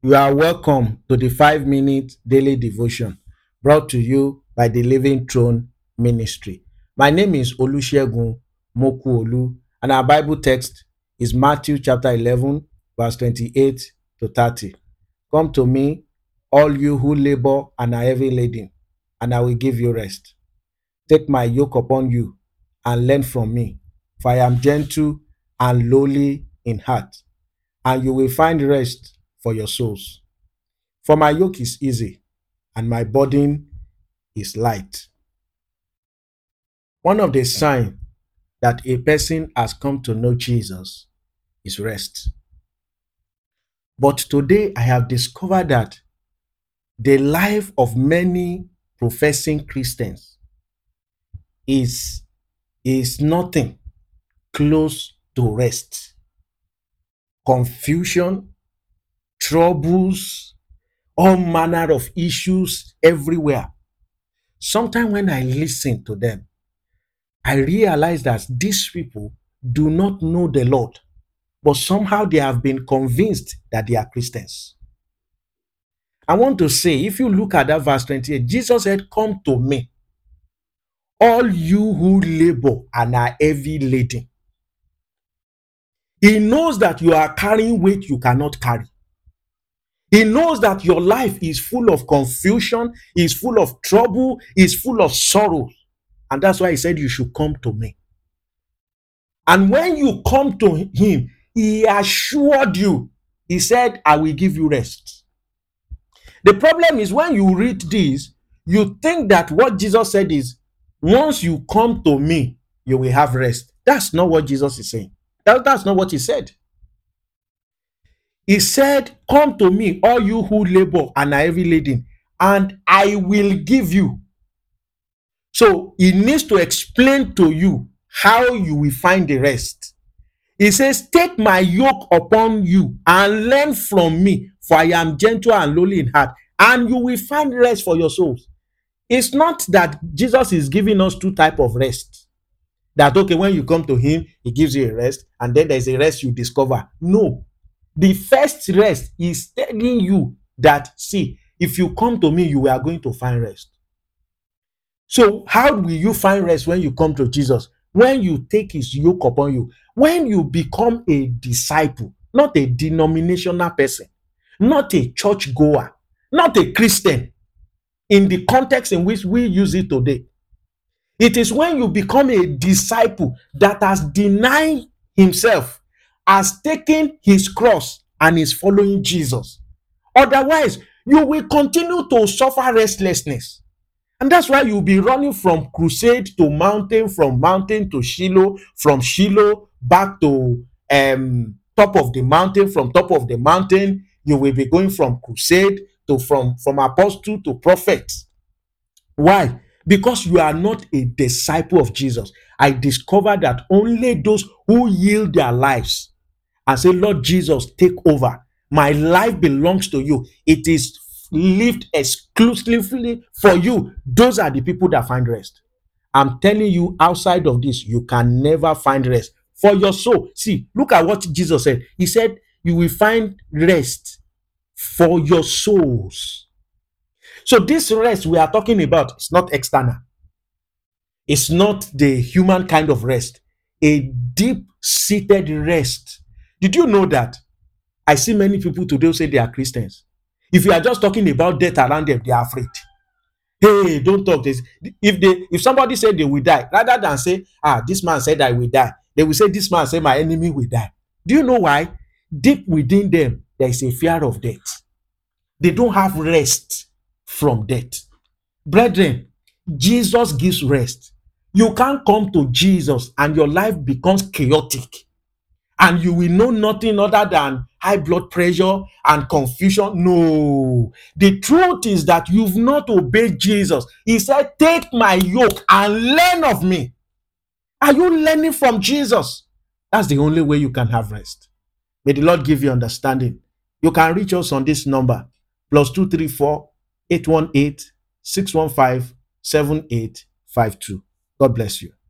You are welcome to the 5 minute daily devotion brought to you by the Living Throne Ministry. My name is Olusegun Mokuolu, and our Bible text is Matthew chapter 11, verse 28 to 30. Come to me, all you who labor and are heavy laden, and I will give you rest. Take my yoke upon you and learn from me, for I am gentle and lowly in heart, and you will find rest for your souls. For my yoke is easy and my burden is light. One of the signs that a person has come to know Jesus is rest. But today I have discovered that the life of many professing Christians is nothing close to rest. Confusion, troubles, all manner of issues everywhere. Sometimes when I listen to them, I realize that these people do not know the Lord, but somehow they have been convinced that they are Christians. I want to say, if you look at that verse 28, Jesus said, "Come to me, all you who labor and are heavy laden." He knows that you are carrying weight you cannot carry. He knows that your life is full of confusion, is full of trouble, is full of sorrow. And that's why he said you should come to me. And when you come to him, he assured you, he said, "I will give you rest." The problem is when you read this, you think that what Jesus said is, once you come to me, you will have rest. That's not what Jesus is saying. That's not what he said. He said, "Come to me, all you who labor and are heavy laden, and I will give you." So he needs to explain to you how you will find the rest. He says, "Take my yoke upon you and learn from me, for I am gentle and lowly in heart, and you will find rest for your souls." It's not that Jesus is giving us two types of rest. That, okay, when you come to him, he gives you a rest, and then there's a rest you discover. No. The first rest is telling you that, see, if you come to me, you are going to find rest. So how will you find rest when you come to Jesus? When you take his yoke upon you, when you become a disciple, not a denominational person, not a church goer, not a Christian, in the context in which we use it today. It is when you become a disciple that has denied himself, has taken his cross, and is following Jesus. Otherwise, you will continue to suffer restlessness. And that's why you'll be running from crusade to mountain, from mountain to Shiloh, from Shiloh back to top of the mountain, from top of the mountain, you will be going from crusade to from apostle to prophet. Why? Because you are not a disciple of Jesus. I discovered that only those who yield their lives and say, "Lord Jesus, take over. My life belongs to you. It is lived exclusively for you." Those are the people that find rest. I'm telling you, outside of this, you can never find rest for your soul. See, look at what Jesus said. He said, "You will find rest for your souls." So this rest we are talking about is not external. It's not the human kind of rest. A deep-seated rest. Did you know that? I see many people today say they are Christians. If you are just talking about death around them, they are afraid. Hey, don't talk this. If somebody said they will die, rather than say, this man said I will die, they will say, "This man said my enemy will die." Do you know why? Deep within them, there is a fear of death. They don't have rest from death. Brethren, Jesus gives rest. You can't come to Jesus and your life becomes chaotic, and you will know nothing other than high blood pressure and confusion. No. The truth is that you've not obeyed Jesus. He said, "Take my yoke and learn of me." Are you learning from Jesus? That's the only way you can have rest. May the Lord give you understanding. You can reach us on this number, +234 818 615 7852. God bless you.